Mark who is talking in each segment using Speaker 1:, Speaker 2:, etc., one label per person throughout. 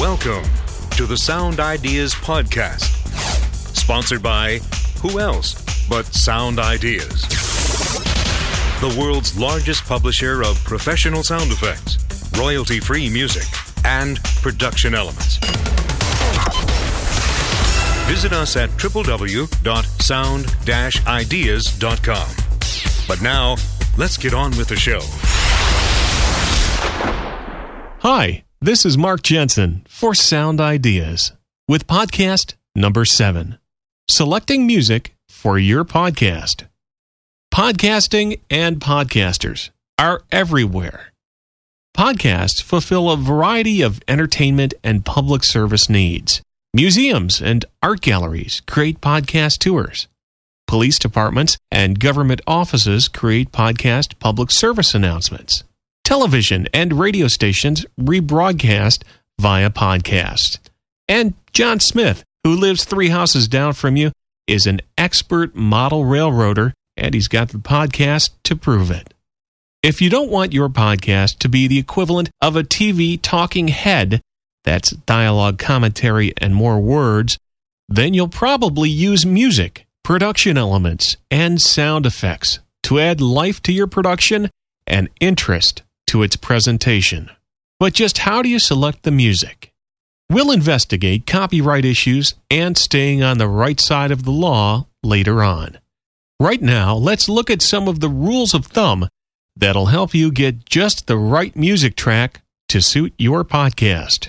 Speaker 1: Welcome to the Sound Ideas Podcast, sponsored by who else but Sound Ideas, the world's largest publisher of professional sound effects, royalty-free music, and production elements. Visit us at www.sound-ideas.com. But now, let's get on with the show.
Speaker 2: Hi, this is Mark Jensen for Sound Ideas with podcast number 7, Selecting Music for Your Podcast. Podcasting and podcasters are everywhere. Podcasts fulfill a variety of entertainment and public service needs. Museums and art galleries create podcast tours. Police departments and government offices create podcast public service announcements. Television and radio stations rebroadcast via podcast. And John Smith, who lives 3 houses down from you, is an expert model railroader, and he's got the podcast to prove it. If you don't want your podcast to be the equivalent of a TV talking head, that's dialogue, commentary, and more words, then you'll probably use music, production elements, and sound effects to add life to your production and interest to its presentation. But just how do you select the music? We'll investigate copyright issues and staying on the right side of the law later on. Right now, let's look at some of the rules of thumb that'll help you get just the right music track to suit your podcast.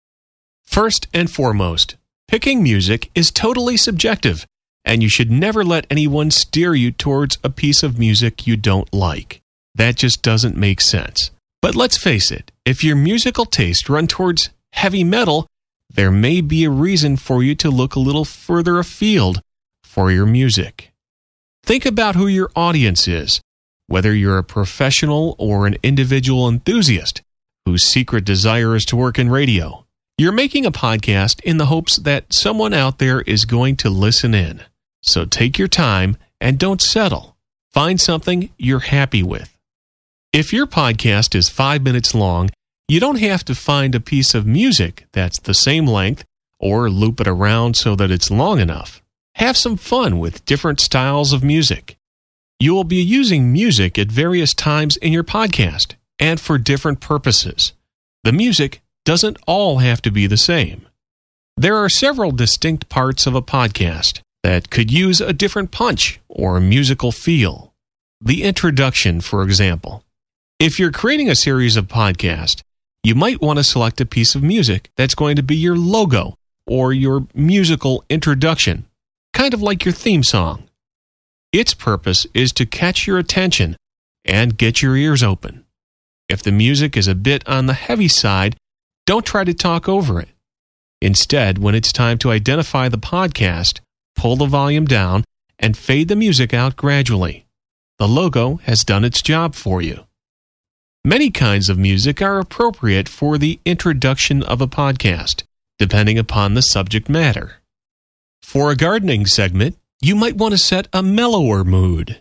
Speaker 2: First and foremost, picking music is totally subjective, and you should never let anyone steer you towards a piece of music you don't like. That just doesn't make sense. But let's face it, if your musical taste run towards heavy metal, there may be a reason for you to look a little further afield for your music. Think about who your audience is, whether you're a professional or an individual enthusiast whose secret desire is to work in radio. You're making a podcast in the hopes that someone out there is going to listen in. So take your time and don't settle. Find something you're happy with. If your podcast is 5 minutes long, you don't have to find a piece of music that's the same length or loop it around so that it's long enough. Have some fun with different styles of music. You will be using music at various times in your podcast and for different purposes. The music doesn't all have to be the same. There are several distinct parts of a podcast that could use a different punch or musical feel. The introduction, for example. If you're creating a series of podcasts, you might want to select a piece of music that's going to be your logo or your musical introduction, kind of like your theme song. Its purpose is to catch your attention and get your ears open. If the music is a bit on the heavy side, don't try to talk over it. Instead, when it's time to identify the podcast, pull the volume down and fade the music out gradually. The logo has done its job for you. Many kinds of music are appropriate for the introduction of a podcast, depending upon the subject matter. For a gardening segment, you might want to set a mellower mood.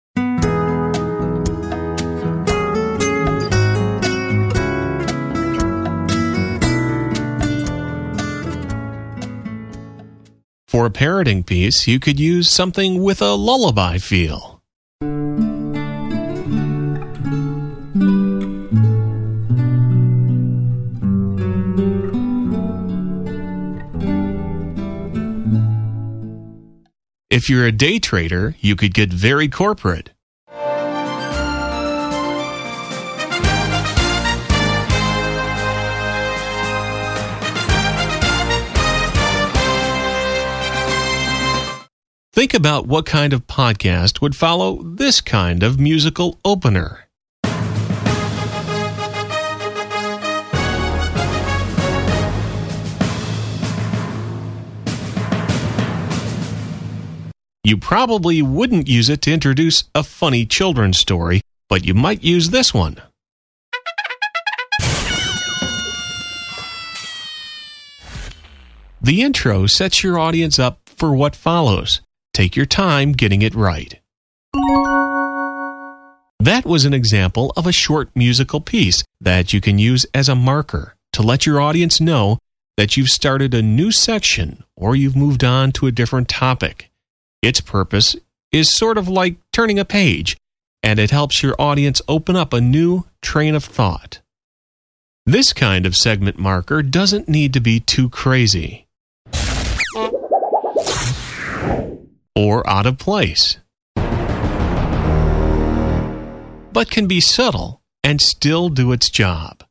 Speaker 2: For a parroting piece, you could use something with a lullaby feel. If you're a day trader, you could get very corporate. Think about what kind of podcast would follow this kind of musical opener. You probably wouldn't use it to introduce a funny children's story, but you might use this one. The intro sets your audience up for what follows. Take your time getting it right. That was an example of a short musical piece that you can use as a marker to let your audience know that you've started a new section or you've moved on to a different topic. Its purpose is sort of like turning a page, and it helps your audience open up a new train of thought. This kind of segment marker doesn't need to be too crazy or out of place, but can be subtle and still do its job.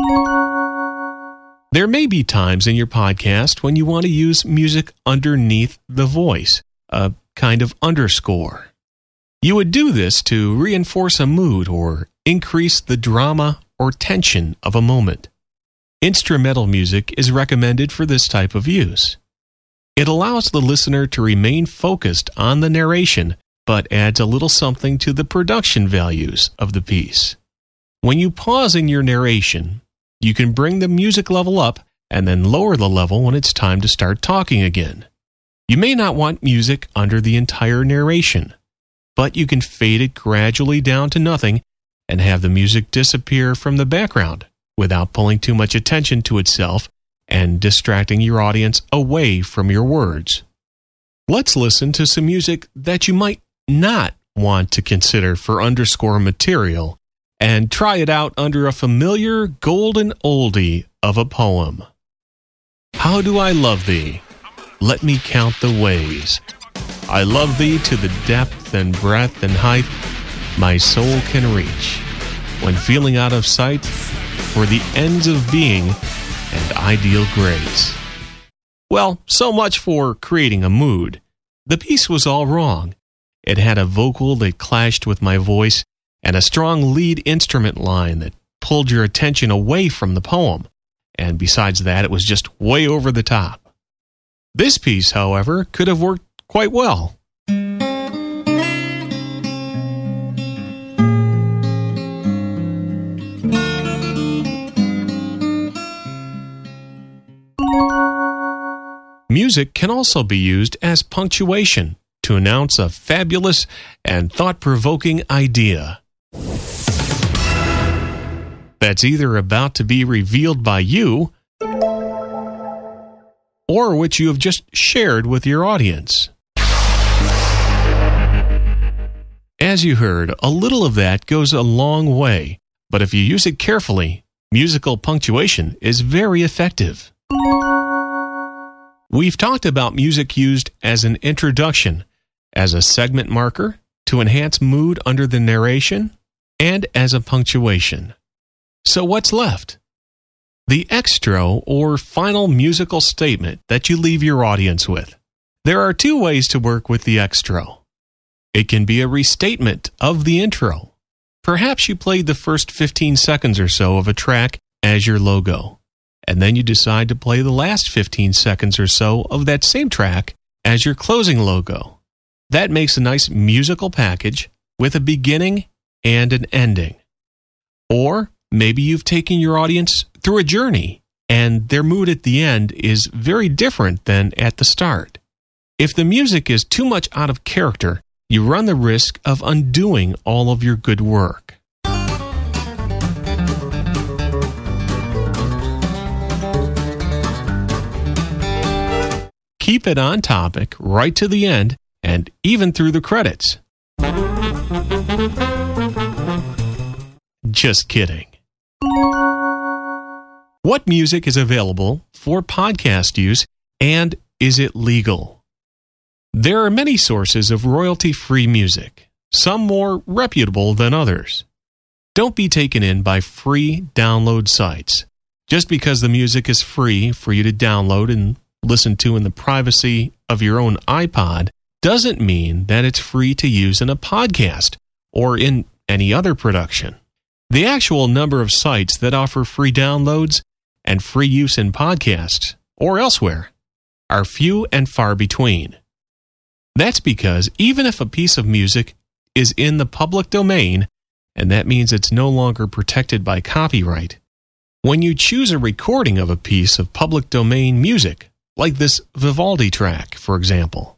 Speaker 2: There may be times in your podcast when you want to use music underneath the voice, a kind of underscore. You would do this to reinforce a mood or increase the drama or tension of a moment. Instrumental music is recommended for this type of use. It allows the listener to remain focused on the narration, but adds a little something to the production values of the piece. When you pause in your narration, you can bring the music level up and then lower the level when it's time to start talking again. You may not want music under the entire narration, but you can fade it gradually down to nothing and have the music disappear from the background without pulling too much attention to itself and distracting your audience away from your words. Let's listen to some music that you might not want to consider for underscore material and try it out under a familiar golden oldie of a poem. How do I love thee? Let me count the ways. I love thee to the depth and breadth and height my soul can reach, when feeling out of sight for the ends of being and ideal grace. Well, so much for creating a mood. The piece was all wrong. It had a vocal that clashed with my voice and a strong lead instrument line that pulled your attention away from the poem. And besides that, it was just way over the top. This piece, however, could have worked quite well. Music can also be used as punctuation to announce a fabulous and thought-provoking idea that's either about to be revealed by you or which you have just shared with your audience. As you heard, a little of that goes a long way, but if you use it carefully, musical punctuation is very effective. We've talked about music used as an introduction, as a segment marker, to enhance mood under the narration, and as a punctuation. So what's left? The extra or final musical statement that you leave your audience with. There are two ways to work with the extra. It can be a restatement of the intro. Perhaps you played the first 15 seconds or so of a track as your logo, and then you decide to play the last 15 seconds or so of that same track as your closing logo. That makes a nice musical package with a beginning and an ending. Or maybe you've taken your audience through a journey, and their mood at the end is very different than at the start. If the music is too much out of character, you run the risk of undoing all of your good work. Keep it on topic right to the end and even through the credits. Just kidding. What music is available for podcast use, and is it legal? There are many sources of royalty-free music, some more reputable than others. Don't be taken in by free download sites. Just because the music is free for you to download and listen to in the privacy of your own iPod doesn't mean that it's free to use in a podcast or in any other production. The actual number of sites that offer free downloads and free use in podcasts or elsewhere are few and far between. That's because even if a piece of music is in the public domain, and that means it's no longer protected by copyright, when you choose a recording of a piece of public domain music, like this Vivaldi track, for example,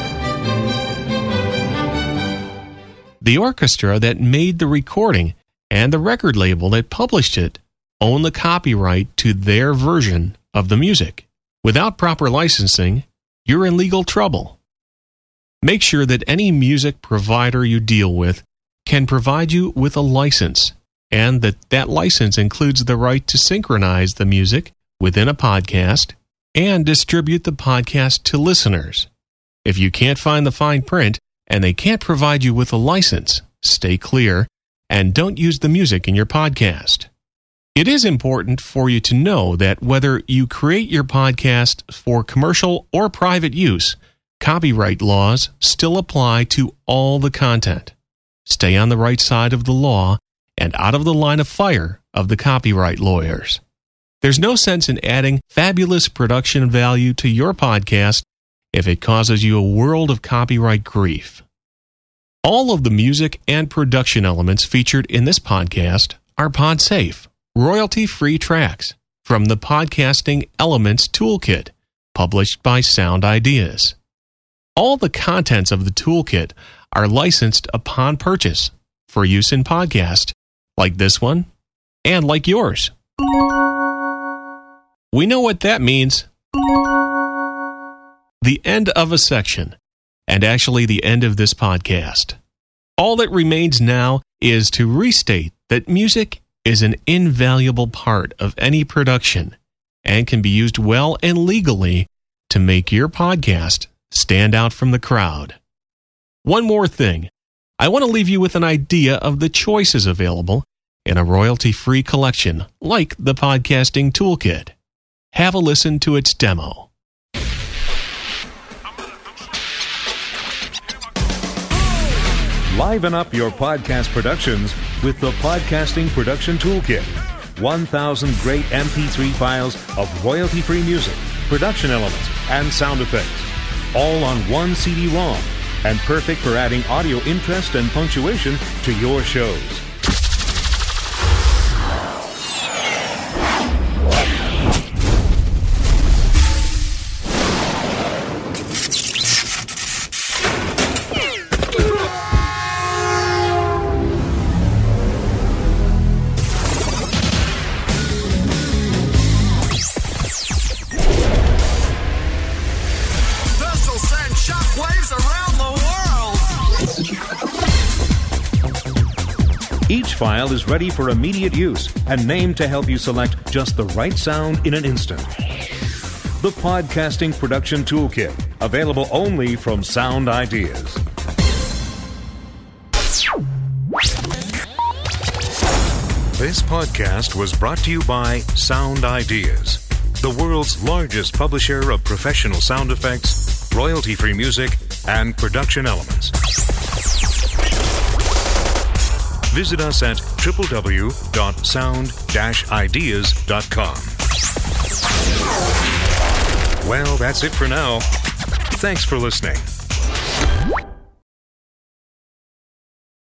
Speaker 2: the orchestra that made the recording and the record label that published it own the copyright to their version of the music. Without proper licensing, you're in legal trouble. Make sure that any music provider you deal with can provide you with a license, and that license includes the right to synchronize the music within a podcast and distribute the podcast to listeners. If you can't find the fine print and they can't provide you with a license, stay clear and don't use the music in your podcast. It is important for you to know that whether you create your podcast for commercial or private use, copyright laws still apply to all the content. Stay on the right side of the law and out of the line of fire of the copyright lawyers. There's no sense in adding fabulous production value to your podcast if it causes you a world of copyright grief. All of the music and production elements featured in this podcast are pod-safe, royalty-free tracks from the Podcasting Elements Toolkit, published by Sound Ideas. All the contents of the toolkit are licensed upon purchase for use in podcasts like this one and like yours. We know what that means. The end of a section, and actually the end of this podcast. All that remains now is to restate that music is an invaluable part of any production and can be used well and legally to make your podcast stand out from the crowd. One more thing. I want to leave you with an idea of the choices available in a royalty-free collection like the Podcasting Toolkit. Have a listen to its demo.
Speaker 1: Liven up your podcast productions with the Podcasting Production Toolkit. 1,000 great MP3 files of royalty-free music, production elements, and sound effects. All on one CD-ROM, and perfect for adding audio interest and punctuation to your shows. Each file is ready for immediate use and named to help you select just the right sound in an instant. The Podcasting Production Toolkit, available only from Sound Ideas. This podcast was brought to you by Sound Ideas, the world's largest publisher of professional sound effects, royalty-free music, and production elements. Visit us at www.sound-ideas.com. Well, that's it for now. Thanks for listening.